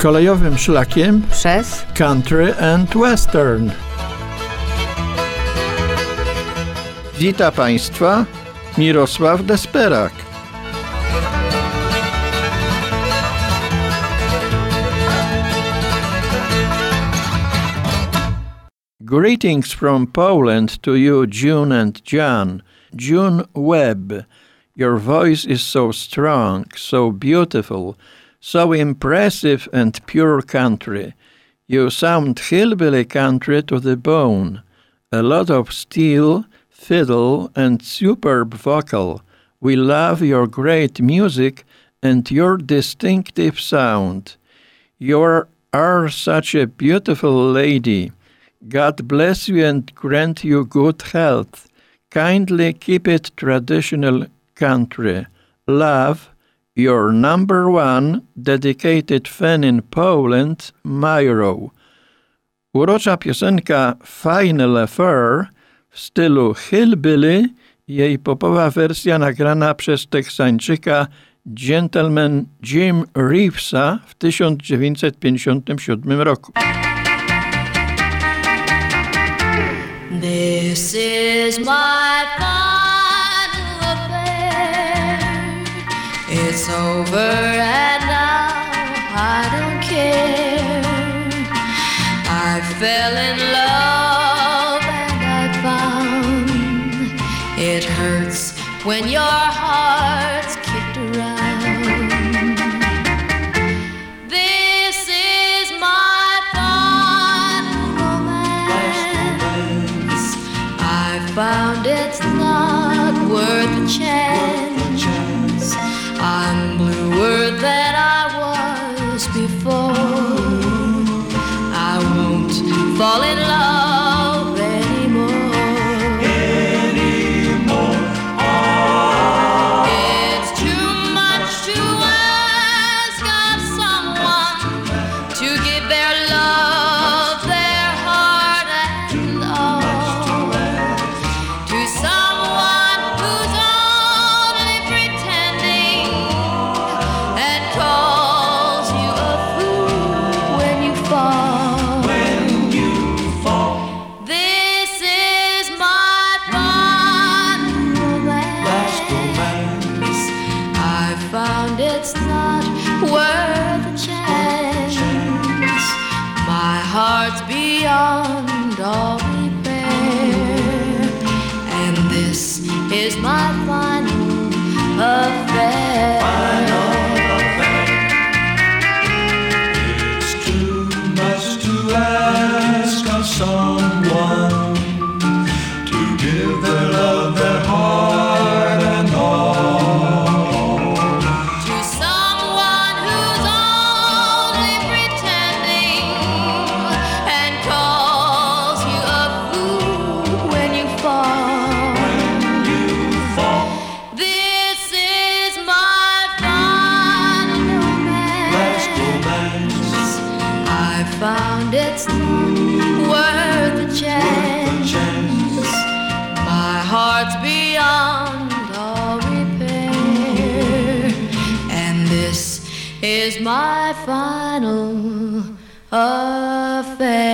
kolejowym szlakiem przez country and western. Wita Państwa Mirosław Desperak. Greetings from Poland to you, June and John. June Webb, your voice is so strong, so beautiful, so impressive and pure country. You sound hillbilly country to the bone. A lot of steel, fiddle, and superb vocal. We love your great music and your distinctive sound. You are such a beautiful lady. God bless you and grant you good health. Kindly keep it traditional country. Love, your number one dedicated fan in Poland, Myro. Urocza piosenka Final Affair w stylu hillbilly, jej popowa wersja nagrana przez Teksańczyka Gentleman Jim Reevesa w 1957 roku. This is my final affair. It's over and now I don't care. I fell in love and I found it hurts when your heart's kicked around. This is my final romance. I found it's not worth a chance. I'm bluer than I was before. I won't fall in love anymore. It's too much to ask of someone to give their love, their heart and all to someone who's only pretending and calls you a fool when you fall. This is my final romance. I found it's not worth a chance. My heart's beyond all repair, and this is my final affair. It's too much to ask of someone to give their love, their heart and all. To someone who's only pretending and calls you a fool when you fall. This is my final romance. I found it's not worth a chance. My heart's beyond all repair, and this is my final affair.